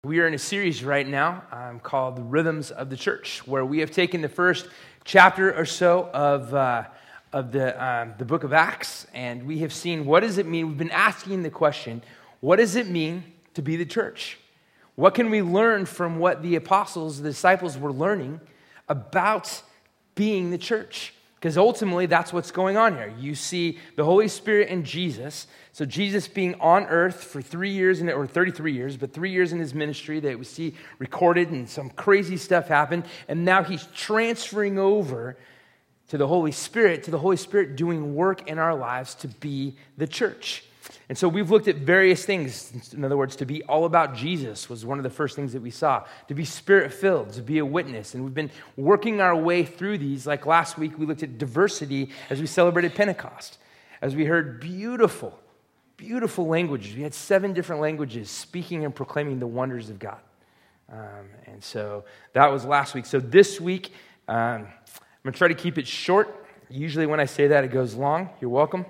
We are in a series right now called The Rhythms of the Church, where we have taken the first chapter or so of the book of Acts, and we have seen what does it mean. We've been asking the question, what does it mean to be the church? What can we learn from what the apostles, the disciples were learning about being the church? Because ultimately, that's what's going on here. You see the Holy Spirit and Jesus. So Jesus being on earth for 3 years, or 33 years, but 3 years in his ministry that we see recorded and some crazy stuff happened. And now he's transferring over to the Holy Spirit doing work in our lives to be the church. And so we've looked at various things. In other words, to be all about Jesus was one of the first things that we saw. To be spirit-filled, to be a witness. And we've been working our way through these. Like last week, we looked at diversity as we celebrated Pentecost. As we heard beautiful languages. We had 7 different languages speaking and proclaiming the wonders of God. And so that was last week. So this week, I'm going to try to keep it short. Usually when I say that, it goes long. You're welcome.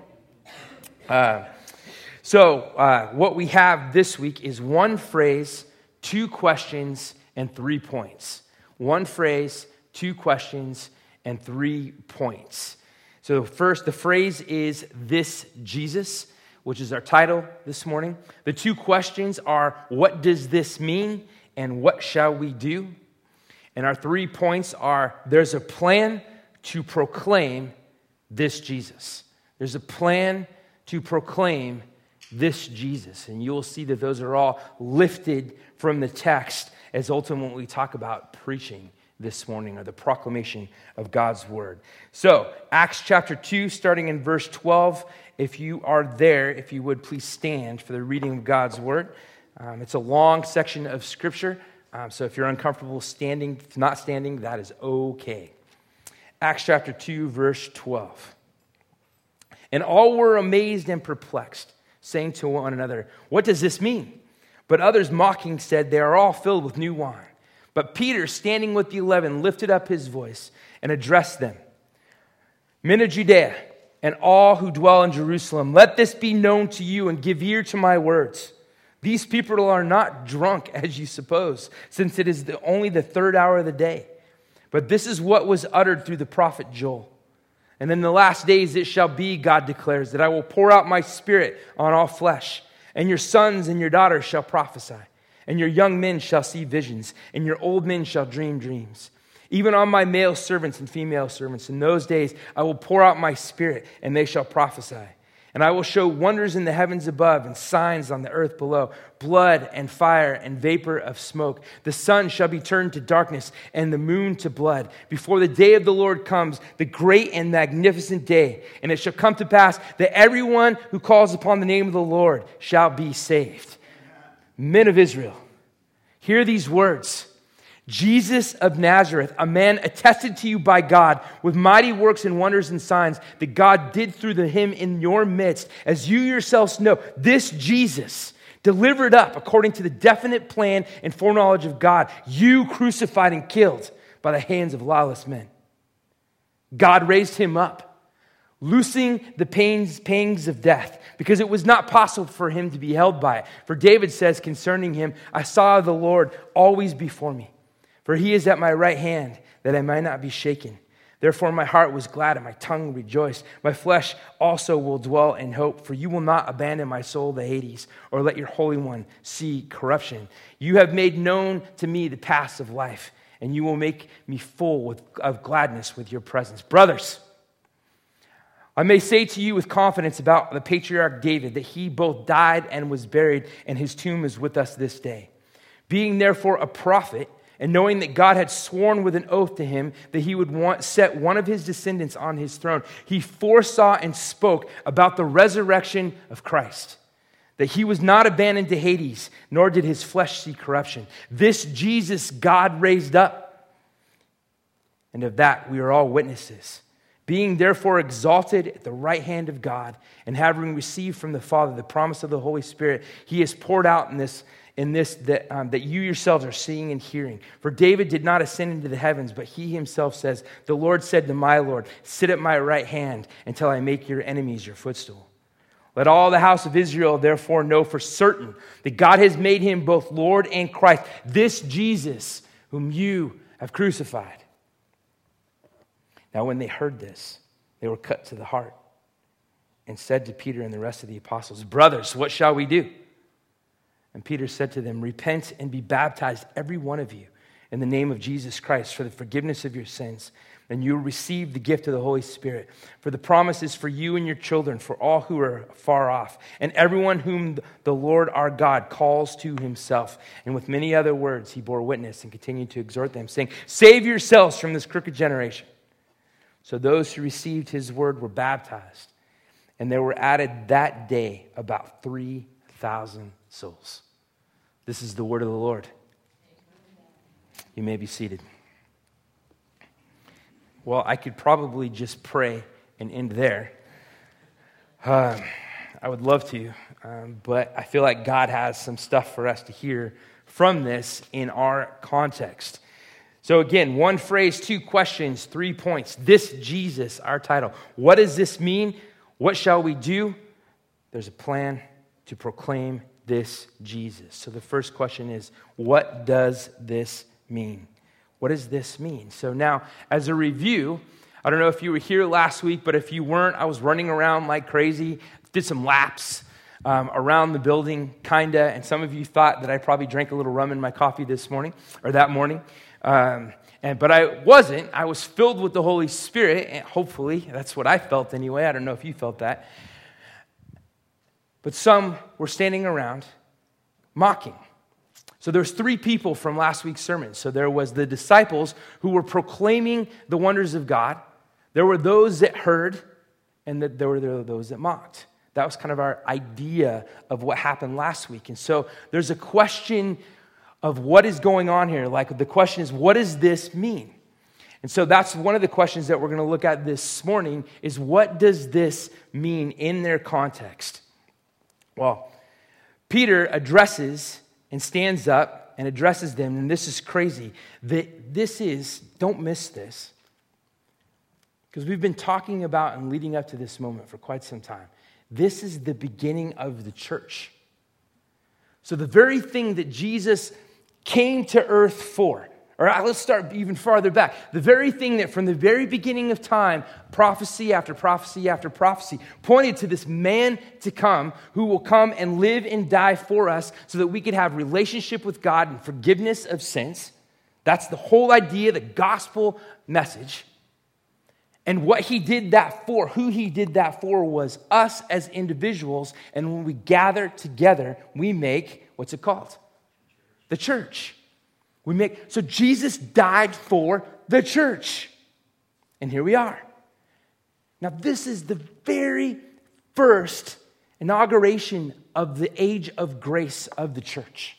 So what we have this week is 1 phrase, 2 questions, and 3 points. 1 phrase, 2 questions, and 3 points. So first, the phrase is "This Jesus," which is our title this morning. The 2 questions are, what does this mean, and what shall we do? And our 3 points are, there's a plan to proclaim this Jesus. There's a plan to proclaim this Jesus. And you'll see that those are all lifted from the text as ultimately we talk about preaching this morning, or the proclamation of God's word. So, Acts chapter 2, starting in verse 12. If you are there, if you would please stand for the reading of God's word. It's a long section of scripture, so if you're uncomfortable standing, not standing, that is okay. Acts chapter 2, verse 12. And all were amazed and perplexed, saying to one another, "What does this mean?" But others mocking said, "They are all filled with new wine." But Peter, standing with the 11, lifted up his voice and addressed them. "Men of Judea, and all who dwell in Jerusalem, let this be known to you, and give ear to my words. These people are not drunk, as you suppose, since it is only the 3rd hour of the day. But this is what was uttered through the prophet Joel. And in the last days it shall be, God declares, that I will pour out my spirit on all flesh, and your sons and your daughters shall prophesy, and your young men shall see visions, and your old men shall dream dreams. Even on my male servants and female servants, in those days I will pour out my spirit, and they shall prophesy. And I will show wonders in the heavens above and signs on the earth below, blood and fire and vapor of smoke. The sun shall be turned to darkness and the moon to blood before the day of the Lord comes, the great and magnificent day. And it shall come to pass that everyone who calls upon the name of the Lord shall be saved." Men of Israel, hear these words. Jesus of Nazareth, a man attested to you by God with mighty works and wonders and signs that God did through him in your midst, as you yourselves know, this Jesus, delivered up according to the definite plan and foreknowledge of God, you crucified and killed by the hands of lawless men. God raised him up, loosing the pangs of death, because it was not possible for him to be held by it. For David says concerning him, "I saw the Lord always before me. For he is at my right hand, that I might not be shaken. Therefore my heart was glad and my tongue rejoiced. My flesh also will dwell in hope, for you will not abandon my soul to Hades, or let your Holy One see corruption. You have made known to me the paths of life, and you will make me full of gladness with your presence." Brothers, I may say to you with confidence about the patriarch David, that he both died and was buried, and his tomb is with us this day. Being therefore a prophet, and knowing that God had sworn with an oath to him that he would set one of his descendants on his throne, he foresaw and spoke about the resurrection of Christ, that he was not abandoned to Hades, nor did his flesh see corruption. This Jesus God raised up, and of that we are all witnesses. Being therefore exalted at the right hand of God, and having received from the Father the promise of the Holy Spirit, he has poured out in this that you yourselves are seeing and hearing. For David did not ascend into the heavens, but he himself says, "The Lord said to my Lord, sit at my right hand until I make your enemies your footstool." Let all the house of Israel therefore know for certain that God has made him both Lord and Christ, this Jesus whom you have crucified. Now when they heard this, they were cut to the heart and said to Peter and the rest of the apostles, Brothers, what shall we do? And Peter said to them, Repent and be baptized, every one of you, in the name of Jesus Christ for the forgiveness of your sins, and you will receive the gift of the Holy Spirit. For the promise is for you and your children, for all who are far off, and everyone whom the Lord our God calls to himself. And with many other words he bore witness and continued to exhort them, saying, Save yourselves from this crooked generation. So those who received his word were baptized, and there were added that day about 3,000 souls. This is the word of the Lord. You may be seated. Well, I could probably just pray and end there. I would love to, but I feel like God has some stuff for us to hear from this in our context. So again, one phrase, two questions, 3 points. This Jesus, our title. What does this mean? What shall we do? There's a plan to proclaim this Jesus. So the first question is, what does this mean? What does this mean? So now, as a review, I don't know if you were here last week, but if you weren't, I was running around like crazy, did some laps around the building, kinda, and some of you thought that I probably drank a little rum in my coffee this morning, or that morning, but I wasn't. I was filled with the Holy Spirit, and hopefully, that's what I felt anyway. I don't know if you felt that. But some were standing around mocking. So there's 3 people from last week's sermon. So there was the disciples who were proclaiming the wonders of God. There were those that heard, and there were those that mocked. That was kind of our idea of what happened last week. And so there's a question of what is going on here. Like the question is, what does this mean? And so that's one of the questions that we're going to look at this morning is what does this mean in their context? Well, Peter addresses and stands up and addresses them, and this is crazy. Don't miss this, because we've been talking about and leading up to this moment for quite some time. This is the beginning of the church. So the very thing that Jesus came to earth for, or let's start even farther back. The very thing that from the very beginning of time, prophecy after prophecy after prophecy, pointed to this man to come who will come and live and die for us so that we could have relationship with God and forgiveness of sins. That's the whole idea, the gospel message. And what he did that for, who he did that for was us as individuals. And when we gather together, we make, what's it called? The church. So Jesus died for the church. And here we are. Now this is the very first inauguration of the age of grace of the church.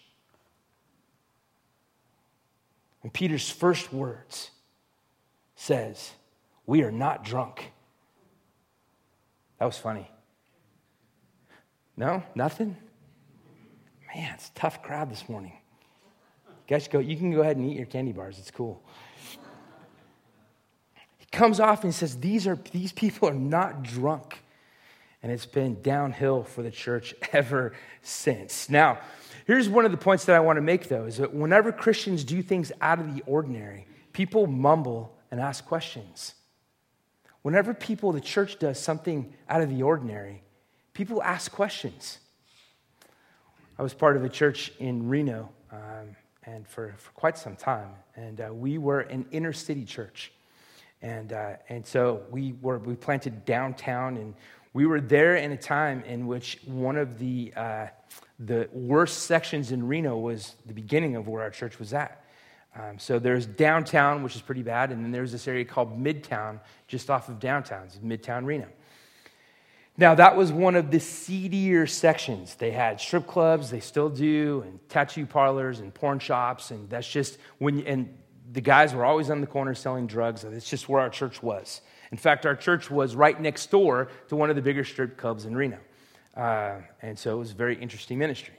And Peter's first words says, we are not drunk. That was funny. No? Nothing? Man, it's a tough crowd this morning. Guys, you can go ahead and eat your candy bars. It's cool. He comes off and he says, these people are not drunk. And it's been downhill for the church ever since. Now, here's one of the points that I want to make, though, is that whenever Christians do things out of the ordinary, people mumble and ask questions. Whenever the church does something out of the ordinary, people ask questions. I was part of a church in Reno, and for quite some time, and we were an inner city church, and so we planted downtown, and we were there in a time in which one of the worst sections in Reno was the beginning of where our church was at. So there's downtown, which is pretty bad, and then there's this area called Midtown, just off of downtown. It's Midtown Reno. Now, that was one of the seedier sections. They had strip clubs, they still do, and tattoo parlors and porn shops, and that's just and the guys were always on the corner selling drugs. It's just where our church was. In fact, our church was right next door to one of the bigger strip clubs in Reno. And so it was a very interesting ministry.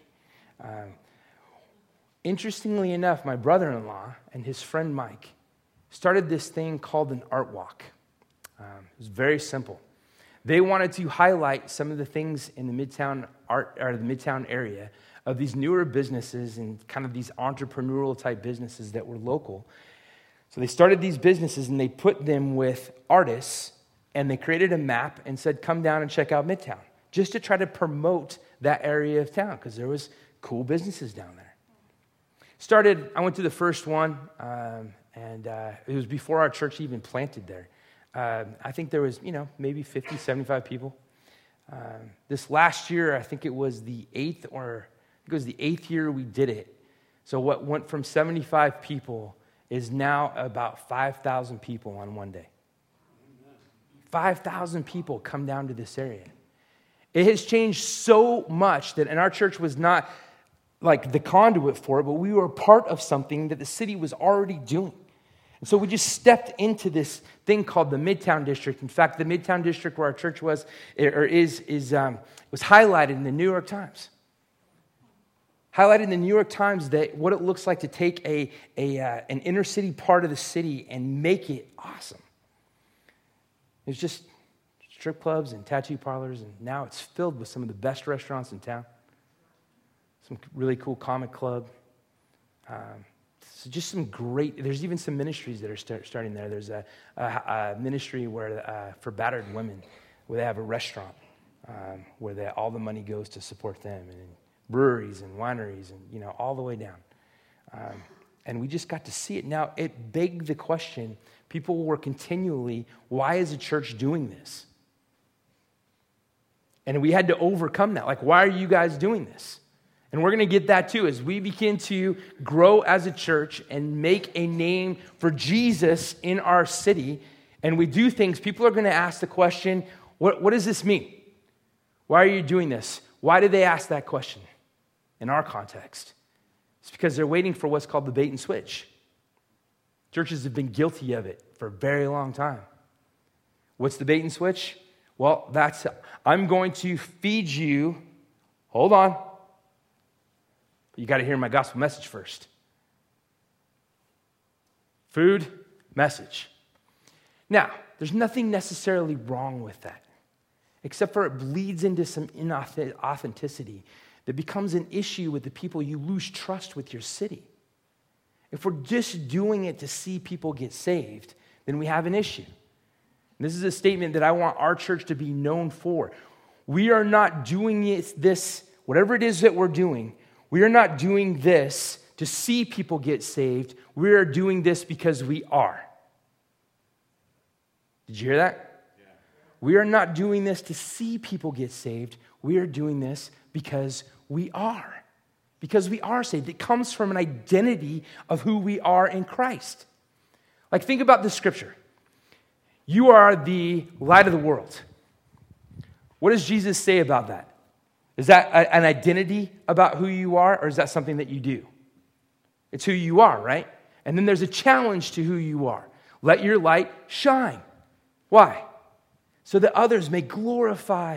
Interestingly enough, my brother-in-law and his friend Mike started this thing called an art walk. It was very simple. They wanted to highlight some of the things in the Midtown art or the Midtown area of these newer businesses and kind of these entrepreneurial type businesses that were local. So they started these businesses and they put them with artists, and they created a map and said, come down and check out Midtown, just to try to promote that area of town because there was cool businesses down there. I went to the first one, and it was before our church even planted there. I think there was, maybe 50, 75 people. This last year, I think it was the eighth year we did it. So what went from 75 people is now about 5,000 people on one day. 5,000 people come down to this area. It has changed so much that, and our church was not like the conduit for it, but we were a part of something that the city was already doing. And so we just stepped into this thing called the Midtown District. In fact, the Midtown District where our church was highlighted in the New York Times. Highlighted in the New York Times that what it looks like to take an inner city part of the city and make it awesome. It's just strip clubs and tattoo parlors, and now it's filled with some of the best restaurants in town. Some really cool comic club. So just some great, there's even some ministries that are starting there. There's a ministry where for battered women, where they have a restaurant where all the money goes to support them, and breweries and wineries and, all the way down. And we just got to see it. Now, it begged the question, people were continually, why is the church doing this? And we had to overcome that. Like, why are you guys doing this? And we're going to get that too as we begin to grow as a church and make a name for Jesus in our city. And we do things, people are going to ask the question, what does this mean? Why are you doing this? Why did they ask that question in our context? It's because they're waiting for what's called the bait and switch. Churches have been guilty of it for a very long time. What's the bait and switch? Well, I'm going to feed you. Hold on. You got to hear my gospel message first. Food, message. Now, there's nothing necessarily wrong with that, except for it bleeds into some inauthenticity that becomes an issue with the people. You lose trust with your city. If we're just doing it to see people get saved, then we have an issue. And this is a statement that I want our church to be known for. We are not doing this, whatever it is that we're doing, we are not doing this to see people get saved. We are doing this because we are. Did you hear that? Yeah. We are not doing this to see people get saved. We are doing this because we are. Because we are saved. It comes from an identity of who we are in Christ. Like, think about this scripture. You are the light of the world. What does Jesus say about that? Is that an identity about who you are, or is that something that you do? It's who you are, right? And then there's a challenge to who you are. Let your light shine. Why? So that others may glorify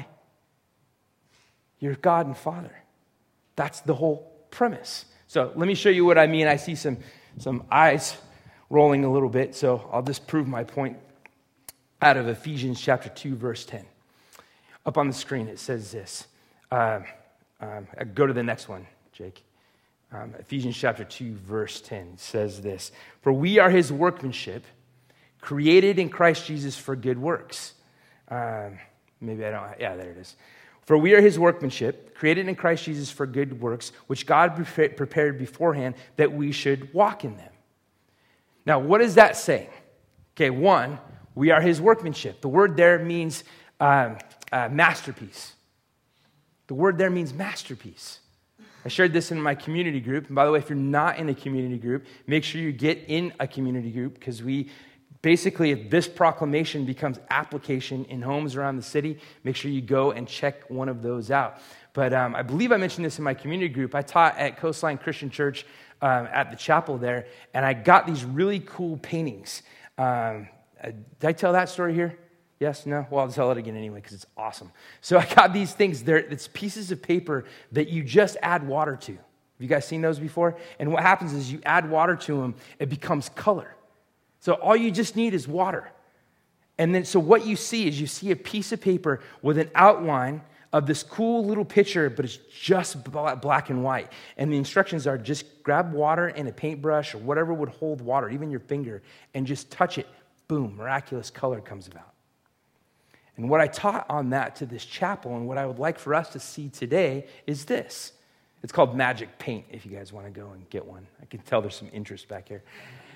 your God and Father. That's the whole premise. So let me show you what I mean. I see some eyes rolling a little bit, so I'll just prove my point out of Ephesians chapter 2, verse 10. Up on the screen, it says this. Go to the next one, Jake. Ephesians chapter 2, verse 10 says this. For we are his workmanship, created in Christ Jesus for good works. There it is. For we are his workmanship, created in Christ Jesus for good works, which God prepared beforehand that we should walk in them. Now, what does that say? Okay, one, we are his workmanship. The word there means masterpiece. The word there means masterpiece. I shared this in my community group. And by the way, if you're not in a community group, make sure you get in a community group, because we basically, if this proclamation becomes application in homes around the city, make sure you go and check one of those out. But I believe I mentioned this in my community group. I taught at Coastline Christian Church at the chapel there, and I got these really cool paintings. Did I tell that story here? Yes? No? Well, I'll tell it again anyway because it's awesome. So I got these things. It's pieces of paper that you just add water to. Have you guys seen those before? And what happens is you add water to them, it becomes color. So all you just need is water. And then, so what you see is you see a piece of paper with an outline of this cool little picture, but it's just black and white. And the instructions are just grab water and a paintbrush or whatever would hold water, even your finger, and just touch it. Boom, miraculous color comes about. And what I taught on that to this chapel and what I would like for us to see today is this. It's called magic paint, if you guys want to go and get one. I can tell there's some interest back here.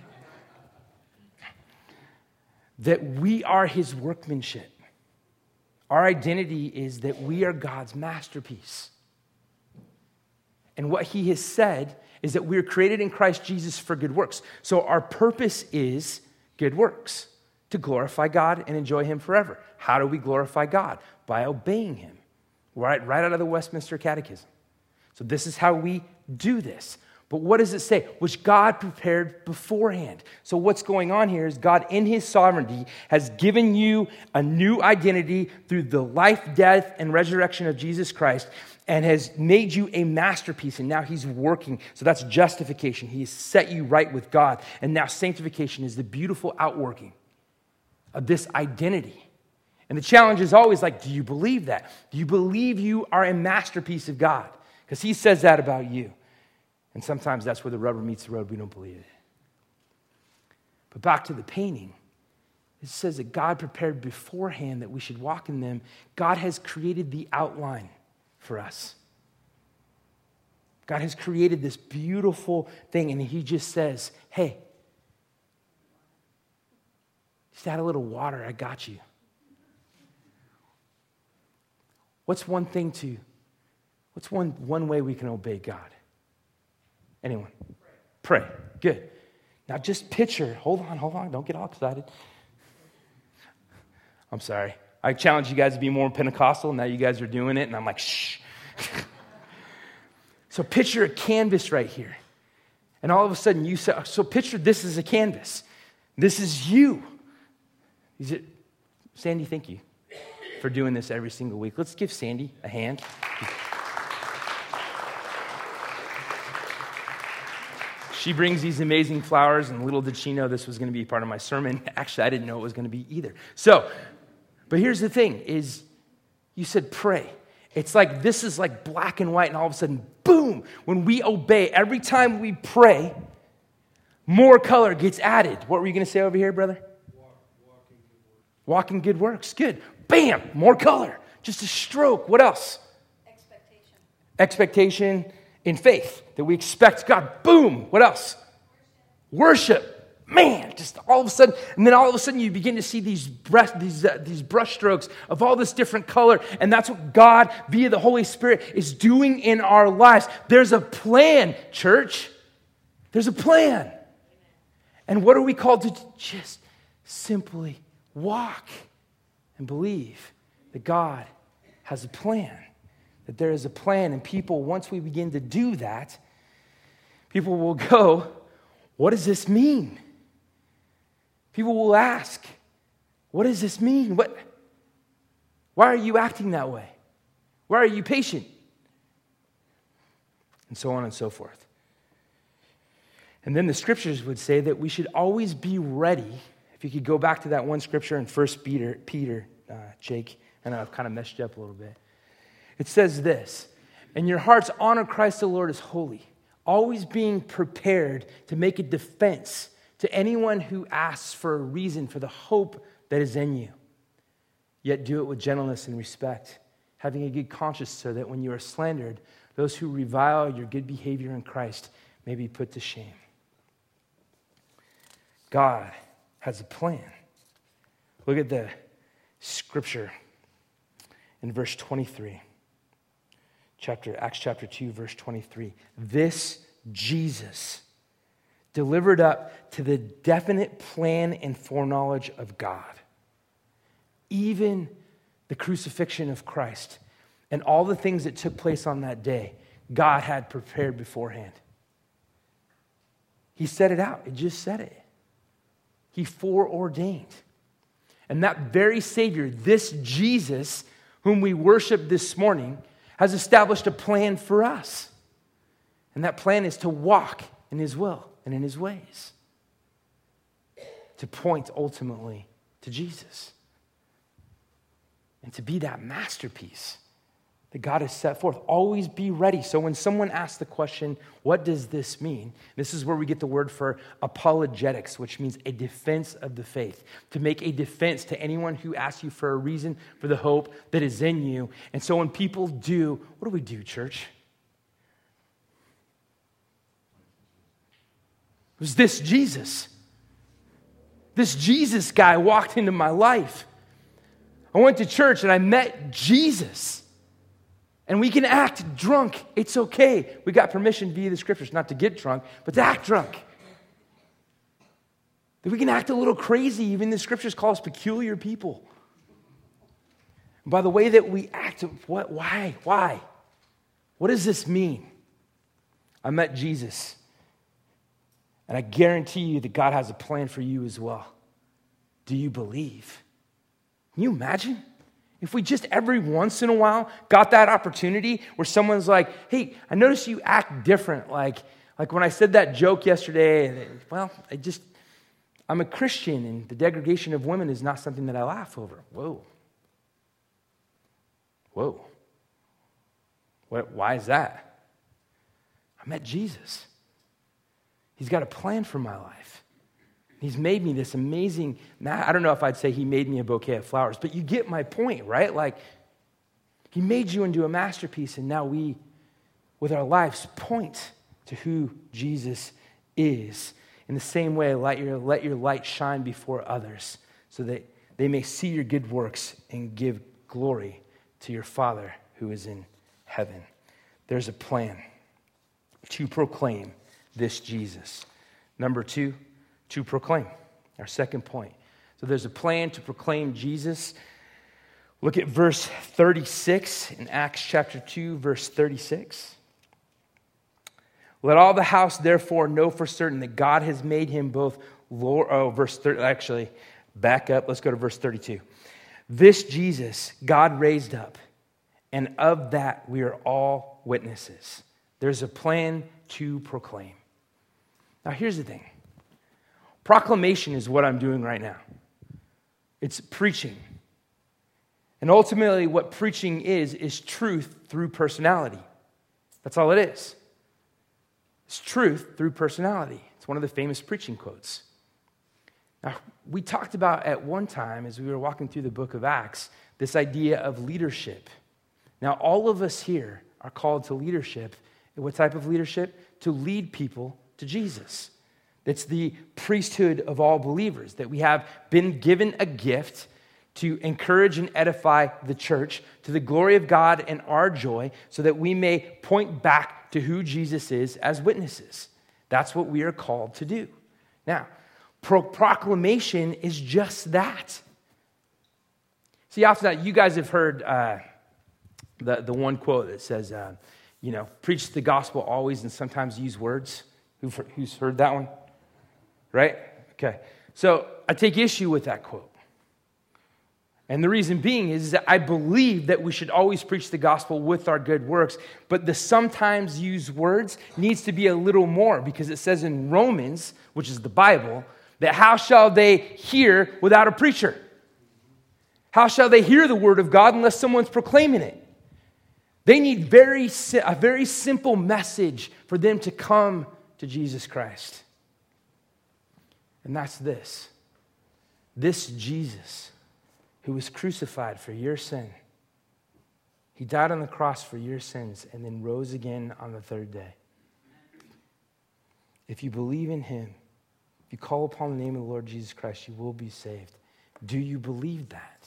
That we are his workmanship. Our identity is that we are God's masterpiece. And what he has said is that we are created in Christ Jesus for good works. So our purpose is good works, to glorify God and enjoy him forever. How do we glorify God? By obeying him. Right out of the Westminster Catechism. So this is how we do this. But what does it say? Which God prepared beforehand. So what's going on here is God in his sovereignty has given you a new identity through the life, death, and resurrection of Jesus Christ and has made you a masterpiece. And now he's working. So that's justification. He has set you right with God. And now sanctification is the beautiful outworking of this identity. And the challenge is always like, do you believe that? Do you believe you are a masterpiece of God? Because he says that about you. And sometimes that's where the rubber meets the road. We don't believe it. But back to the painting. It says that God prepared beforehand that we should walk in them. God has created the outline for us. God has created this beautiful thing. And he just says, hey, just add a little water. I got you. What's one way we can obey God? Anyone? Pray. Good. Now just picture, hold on, don't get all excited. I'm sorry. I challenge you guys to be more Pentecostal. Now you guys are doing it, and I'm like, shh. So picture a canvas right here. And all of a sudden you say, so picture this is a canvas. This is you. Sandy, thank you for doing this every single week. Let's give Sandy a hand. She brings these amazing flowers, and little did she know this was going to be part of my sermon. Actually, I didn't know it was going to be either. But here's the thing, is you said pray. It's like this is like black and white, and all of a sudden, boom, when we obey, every time we pray, more color gets added. What were you going to say over here, brother? Walk in good works. Good. Bam, more color. Just a stroke. What else? Expectation in faith, that we expect God. Boom. What else? Worship. Man, just all of a sudden, and then all of a sudden you begin to see these brush strokes of all this different color, and that's what God, via the Holy Spirit, is doing in our lives. There's a plan, church. There's a plan. And what are we called to just simply walk and believe that God has a plan. That there is a plan, and people, once we begin to do that, people will go, what does this mean? People will ask, what does this mean? Why are you acting that way? Why are you patient? And so on and so forth. And then the scriptures would say that we should always be ready. If you could go back to that one scripture in 1 Peter, Jake, and I've kind of messed you up a little bit. It says this, "And your hearts honor Christ the Lord as holy, always being prepared to make a defense to anyone who asks for a reason for the hope that is in you. Yet do it with gentleness and respect, having a good conscience, so that when you are slandered, those who revile your good behavior in Christ may be put to shame." God has a plan. Look at the scripture in verse 23. Acts chapter 2, verse 23. This Jesus, delivered up to the definite plan and foreknowledge of God, even the crucifixion of Christ and all the things that took place on that day, God had prepared beforehand. He set it out. It just said it. He foreordained. And that very Savior, this Jesus, whom we worship this morning, has established a plan for us. And that plan is to walk in his will and in his ways. To point ultimately to Jesus and to be that masterpiece that God has set forth. Always be ready. So when someone asks the question, what does this mean? This is where we get the word for apologetics, which means a defense of the faith. To make a defense to anyone who asks you for a reason for the hope that is in you. And so when people do, what do we do, church? It was this Jesus. This Jesus guy walked into my life. I went to church and I met Jesus. And we can act drunk. It's okay. We got permission via the scriptures not to get drunk, but to act drunk. That we can act a little crazy. Even the scriptures call us peculiar people. And by the way that we act, what? Why? What does this mean? I met Jesus. And I guarantee you that God has a plan for you as well. Do you believe? Can you imagine? If we just every once in a while got that opportunity where someone's like, hey, I noticed you act different. Like when I said that joke yesterday, well, I'm a Christian and the degradation of women is not something that I laugh over. Whoa. Why is that? I met Jesus. He's got a plan for my life. He's made me this amazing, I don't know if I'd say he made me a bouquet of flowers, but you get my point, right? Like, he made you into a masterpiece, and now we, with our lives, point to who Jesus is. In the same way, let your light shine before others so that they may see your good works and give glory to your Father who is in heaven. There's a plan to proclaim this Jesus. Number 2, to proclaim. Our second point. So there's a plan to proclaim Jesus. Look at verse 36 in Acts chapter 2, verse 36. Let all the house therefore know for certain that God has made him both Lord. Verse 30, actually, back up. Let's go to verse 32. This Jesus God raised up, and of that we are all witnesses. There's a plan to proclaim. Now here's the thing. Proclamation is what I'm doing right now. It's preaching. And ultimately what preaching is truth through personality. That's all it is. It's truth through personality. It's one of the famous preaching quotes. Now, we talked about at one time as we were walking through the book of Acts, this idea of leadership. Now, all of us here are called to leadership. And what type of leadership? To lead people to Jesus. That's the priesthood of all believers, that we have been given a gift to encourage and edify the church to the glory of God and our joy so that we may point back to who Jesus is as witnesses. That's what we are called to do. Now, proclamation is just that. See, after that, you guys have heard the one quote that says, preach the gospel always and sometimes use words. Who's heard that one? Right? Okay. So I take issue with that quote. And the reason being is that I believe that we should always preach the gospel with our good works, but the sometimes used words needs to be a little more because it says in Romans, which is the Bible, that how shall they hear without a preacher? How shall they hear the word of God unless someone's proclaiming it? They need a very simple message for them to come to Jesus Christ. And that's this. This Jesus who was crucified for your sin. He died on the cross for your sins and then rose again on the third day. If you believe in him, if you call upon the name of the Lord Jesus Christ, you will be saved. Do you believe that?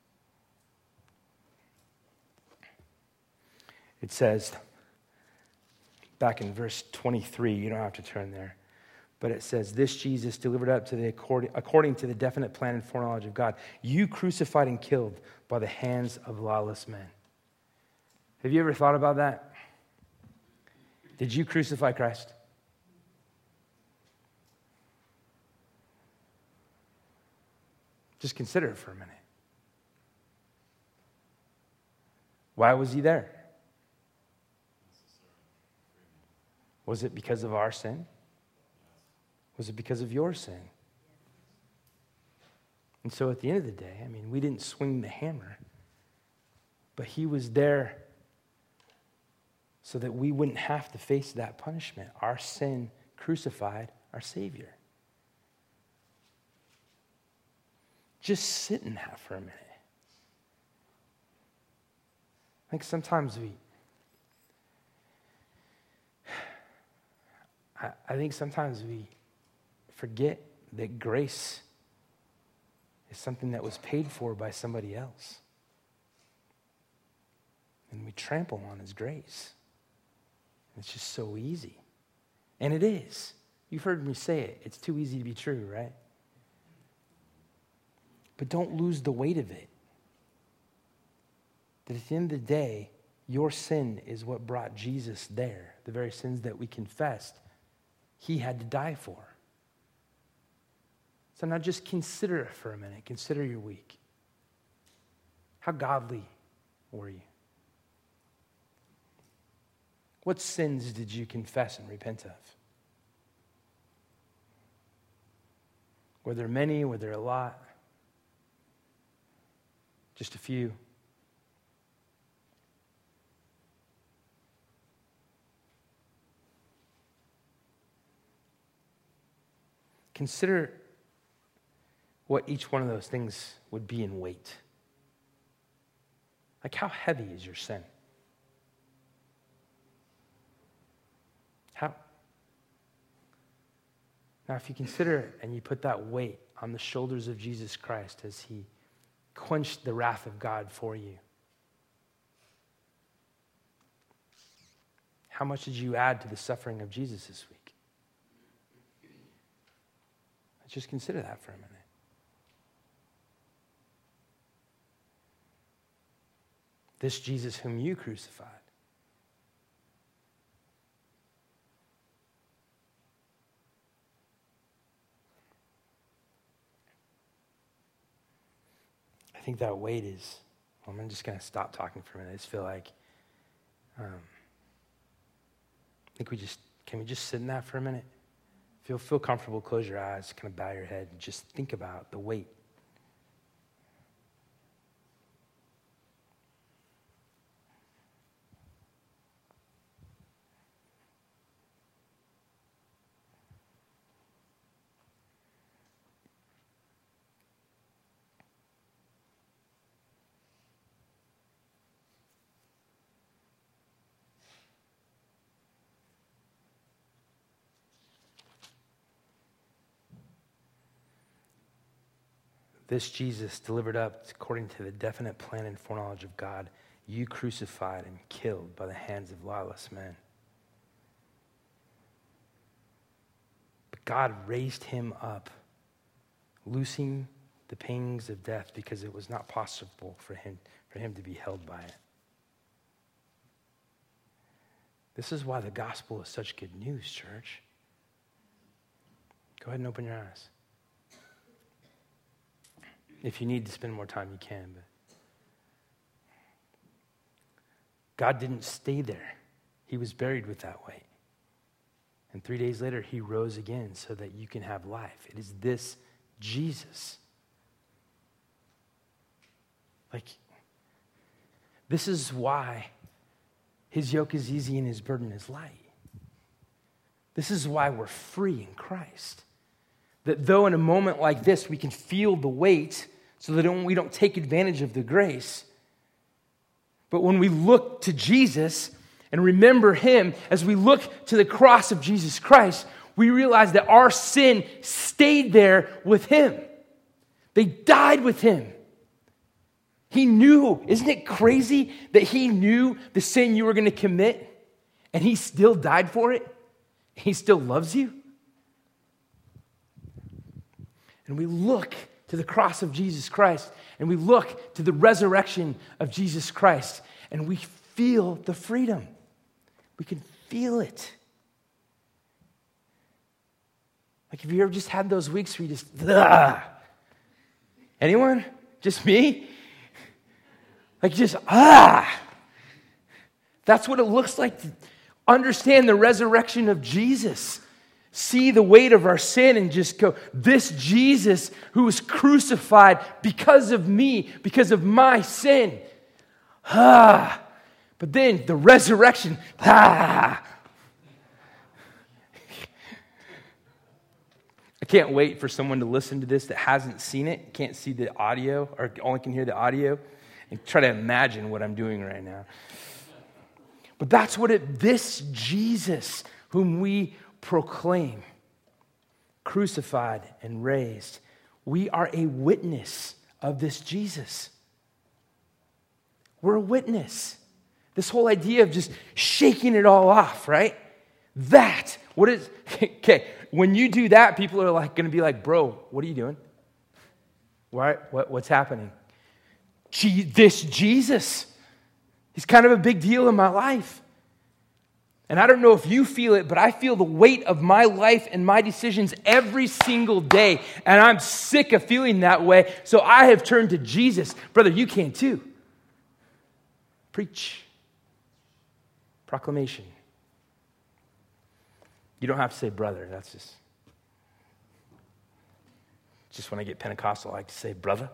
It says, back in verse 23, you don't have to turn there, but it says, this Jesus delivered up to according to the definite plan and foreknowledge of God, you crucified and killed by the hands of lawless men. Have you ever thought about that? Did you crucify Christ? Just consider it for a minute. Why was he there? Was it because of our sin? Was it because of your sin? And so at the end of the day, we didn't swing the hammer, but he was there so that we wouldn't have to face that punishment. Our sin crucified our Savior. Just sit in that for a minute. I think sometimes we forget that grace is something that was paid for by somebody else. And we trample on his grace. It's just so easy. And it is. You've heard me say it. It's too easy to be true, right? But don't lose the weight of it. That at the end of the day, your sin is what brought Jesus there. The very sins that we confessed, he had to die for. So now just consider it for a minute. Consider your week. How godly were you? What sins did you confess and repent of? Were there many? Were there a lot? Just a few? Consider what each one of those things would be in weight. Like, how heavy is your sin? Now, if you consider it and you put that weight on the shoulders of Jesus Christ as he quenched the wrath of God for you, how much did you add to the suffering of Jesus this week? Let's just consider that for a minute. This Jesus whom you crucified. I think that weight is, I'm just going to stop talking for a minute. I just feel like, can we just sit in that for a minute? Feel comfortable, close your eyes, kind of bow your head, and just think about the weight. This Jesus delivered up according to the definite plan and foreknowledge of God, you crucified and killed by the hands of lawless men. But God raised him up, loosing the pangs of death because it was not possible for him to be held by it. This is why the gospel is such good news, church. Go ahead and open your eyes. If you need to spend more time, you can. But God didn't stay there. He was buried with that weight. And 3 days later, he rose again so that you can have life. It is this Jesus. This is why his yoke is easy and his burden is light. This is why we're free in Christ. That though in a moment like this, we can feel the weight so that we don't take advantage of the grace. But when we look to Jesus and remember him, as we look to the cross of Jesus Christ, we realize that our sin stayed there with him. They died with him. He knew, isn't it crazy that he knew the sin you were going to commit and he still died for it? He still loves you. And we look to the cross of Jesus Christ, and we look to the resurrection of Jesus Christ, and we feel the freedom. We can feel it. Like, have you ever just had those weeks where you just, ugh? Anyone? Just me? Like, just, That's what it looks like to understand the resurrection of Jesus. see the weight of our sin and just go, this Jesus who was crucified because of me, because of my sin. But then the resurrection. I can't wait for someone to listen to this that hasn't seen it, can't see the audio, or only can hear the audio, and try to imagine what I'm doing right now. But that's what this Jesus whom we proclaim, crucified and raised, we are a witness of this Jesus. We're a witness. This whole idea of just shaking it all off, right? Okay, when you do that, people are like going to be like, bro, what are you doing? What's happening? This Jesus, he's kind of a big deal in my life. And I don't know if you feel it, but I feel the weight of my life and my decisions every single day. And I'm sick of feeling that way. So I have turned to Jesus. Brother, you can too. Preach. Proclamation. You don't have to say brother. That's just when I get Pentecostal, I like to say brother.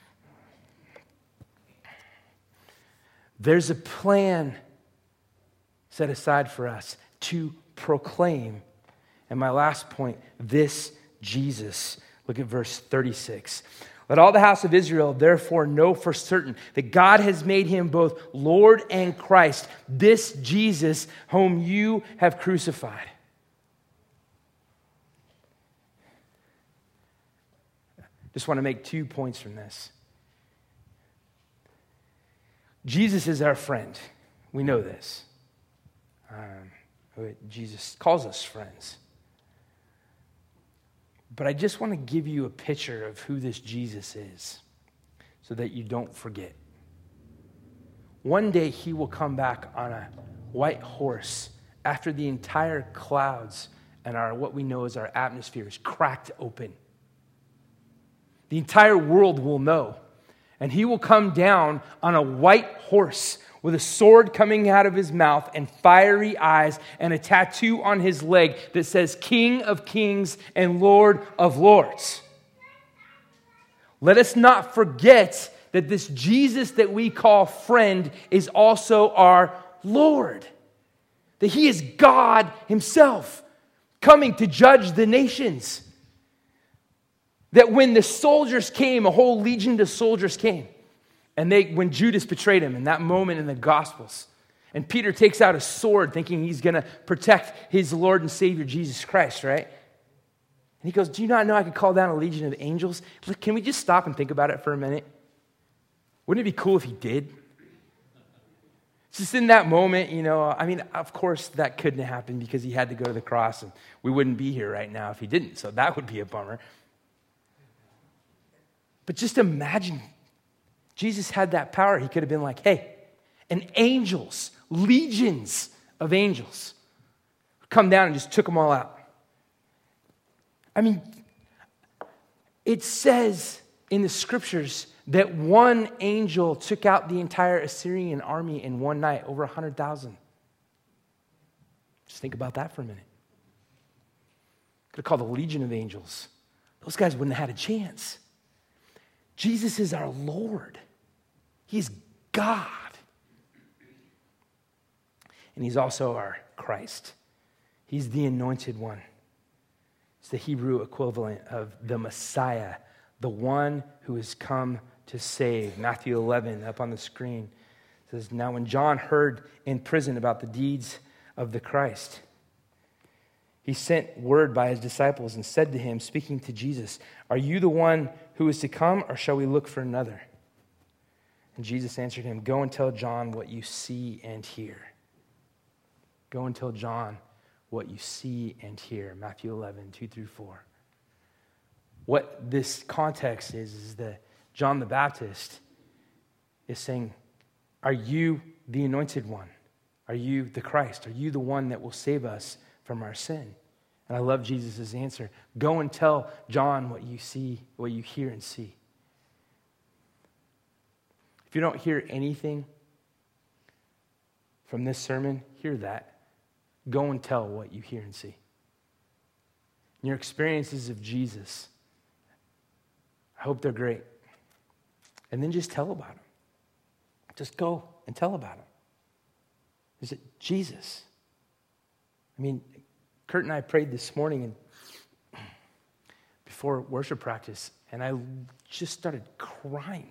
There's a plan set aside for us to proclaim. And my last point, this Jesus. Look at verse 36. Let all the house of Israel therefore know for certain that God has made him both Lord and Christ, this Jesus whom you have crucified. Just want to make 2 points from this. Jesus is our friend. We know this. Jesus calls us friends. But I just want to give you a picture of who this Jesus is so that you don't forget. One day he will come back on a white horse after the entire clouds and what we know as our atmosphere is cracked open. The entire world will know. And he will come down on a white horse with a sword coming out of his mouth and fiery eyes and a tattoo on his leg that says King of Kings and Lord of Lords. Let us not forget that this Jesus that we call friend is also our Lord. That he is God himself coming to judge the nations. That when the soldiers came, a whole legion of soldiers came. And when Judas betrayed him in that moment in the Gospels, and Peter takes out a sword thinking he's going to protect his Lord and Savior, Jesus Christ, right? And he goes, do you not know I could call down a legion of angels? Look, can we just stop and think about it for a minute? Wouldn't it be cool if he did? Just in that moment, of course that couldn't happen because he had to go to the cross, and we wouldn't be here right now if he didn't, so that would be a bummer. But just imagine, Jesus had that power. He could have been like, hey, and angels, legions of angels, come down and just took them all out. I mean, it says in the scriptures that one angel took out the entire Assyrian army in one night, over 100,000. Just think about that for a minute. Could have called a legion of angels. Those guys wouldn't have had a chance. Jesus is our Lord. He's God. And he's also our Christ. He's the anointed one. It's the Hebrew equivalent of the Messiah, the one who has come to save. Matthew 11 up on the screen says, now when John heard in prison about the deeds of the Christ, he sent word by his disciples and said to him, speaking to Jesus, are you the one who is to come, or shall we look for another? And Jesus answered him, go and tell John what you see and hear. Go and tell John what you see and hear. Matthew 11, 2-4. What this context is that John the Baptist is saying, are you the anointed one? Are you the Christ? Are you the one that will save us from our sin? And I love Jesus' answer. Go and tell John what you see, what you hear and see. If you don't hear anything from this sermon, hear that. Go and tell what you hear and see. your experiences of Jesus. I hope they're great. And then just tell about him. Just go and tell about him. Is it Jesus? I mean, Kurt and I prayed this morning and before worship practice, and I just started crying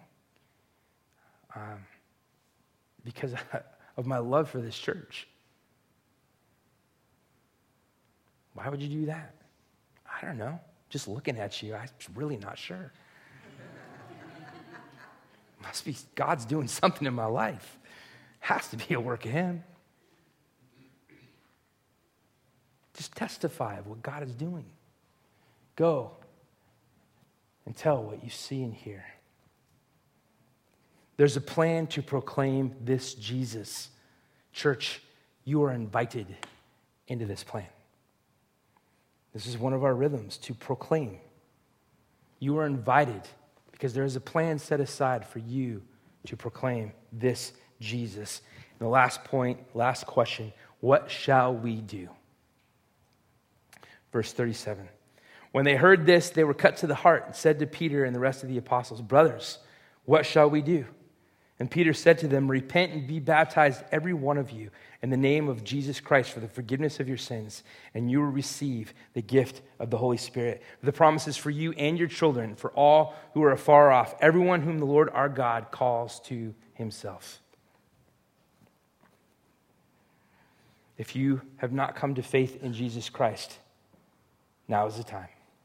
because of my love for this church. Why would you do that? I don't know. Just looking at you, I'm really not sure. Must be God's doing something in my life. Has to be a work of him. Just testify of what God is doing. Go and tell what you see and hear. There's a plan to proclaim this Jesus. Church, you are invited into this plan. This is one of our rhythms, to proclaim. You are invited because there is a plan set aside for you to proclaim this Jesus. And the last point, last question, what shall we do? Verse 37. When they heard this, they were cut to the heart and said to Peter and the rest of the apostles, "Brothers, what shall we do?" And Peter said to them, "Repent and be baptized, every one of you, in the name of Jesus Christ for the forgiveness of your sins, and you will receive the gift of the Holy Spirit. The promise is for you and your children, for all who are afar off, everyone whom the Lord our God calls to himself." If you have not come to faith in Jesus Christ, now is the time.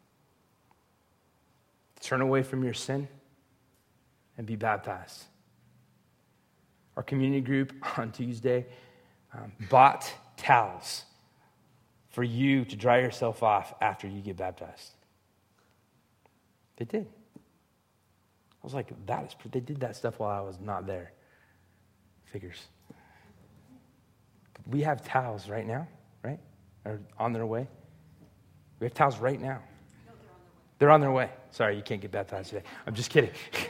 Turn away from your sin and be baptized. Our community group on Tuesday bought towels for you to dry yourself off after you get baptized. They did. I was like, they did that stuff while I was not there. Figures. But we have towels right now, right? Or on their way. We have towels right now. No, they're on their way. They're on their way. Sorry, you can't get baptized today. I'm just kidding.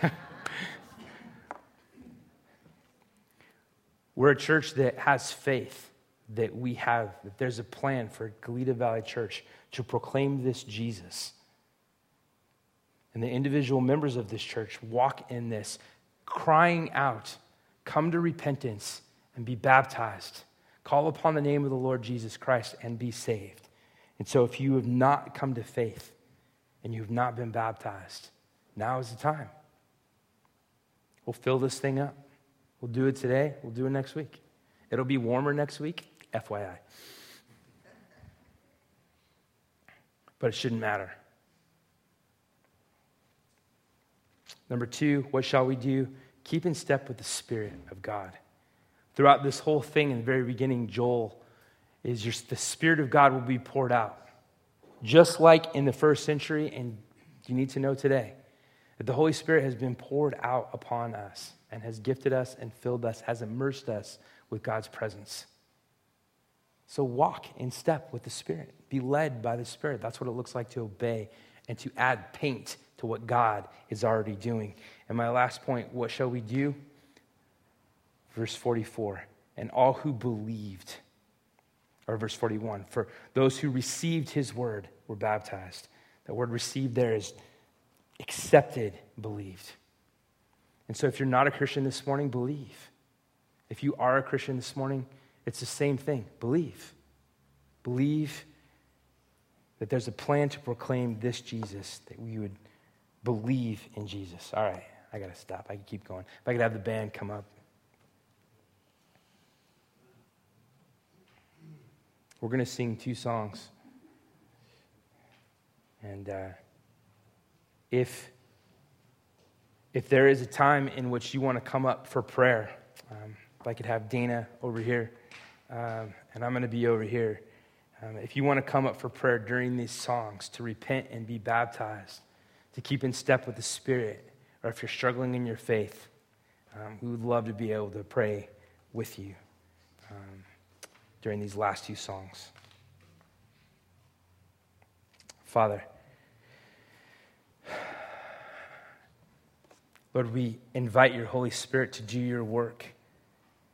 We're a church that has faith that there's a plan for Goleta Valley Church to proclaim this Jesus. And the individual members of this church walk in this, crying out, come to repentance and be baptized. Call upon the name of the Lord Jesus Christ and be saved. And so if you have not come to faith and you have not been baptized, now is the time. We'll fill this thing up. We'll do it today. We'll do it next week. It'll be warmer next week, FYI. But it shouldn't matter. Number 2, what shall we do? Keep in step with the Spirit of God. Throughout this whole thing in the very beginning, Joel is the Spirit of God will be poured out. Just like in the first century, and you need to know today, that the Holy Spirit has been poured out upon us and has gifted us and filled us, has immersed us with God's presence. So walk in step with the Spirit. Be led by the Spirit. That's what it looks like to obey and to add paint to what God is already doing. And my last point, what shall we do? Verse 44, and all who believed, or verse 41, for those who received his word were baptized. That word received there is accepted, believed. And so if you're not a Christian this morning, believe. If you are a Christian this morning, it's the same thing. Believe. Believe that there's a plan to proclaim this Jesus, that we would believe in Jesus. All right, I got to stop. I can keep going. If I could have the band come up. We're going to sing 2 songs. And if there is a time in which you want to come up for prayer, if I could have Dana over here, and I'm going to be over here. If you want to come up for prayer during these songs, to repent and be baptized, to keep in step with the Spirit, or if you're struggling in your faith, we would love to be able to pray with you during these last 2 songs. Father, Lord, we invite your Holy Spirit to do your work.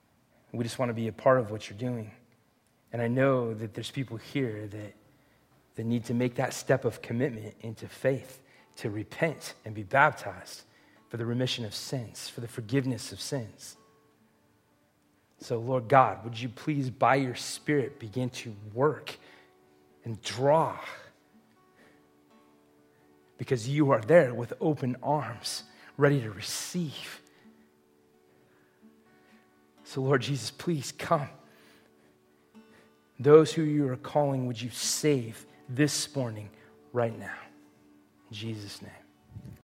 We just want to be a part of what you're doing. And I know that there's people here that that need to make that step of commitment into faith, to repent and be baptized for the remission of sins, for the forgiveness of sins. So, Lord God, would you please, by your Spirit, begin to work and draw, because you are there with open arms, ready to receive. So, Lord Jesus, please come. Those who you are calling, would you save this morning, right now? In Jesus' name.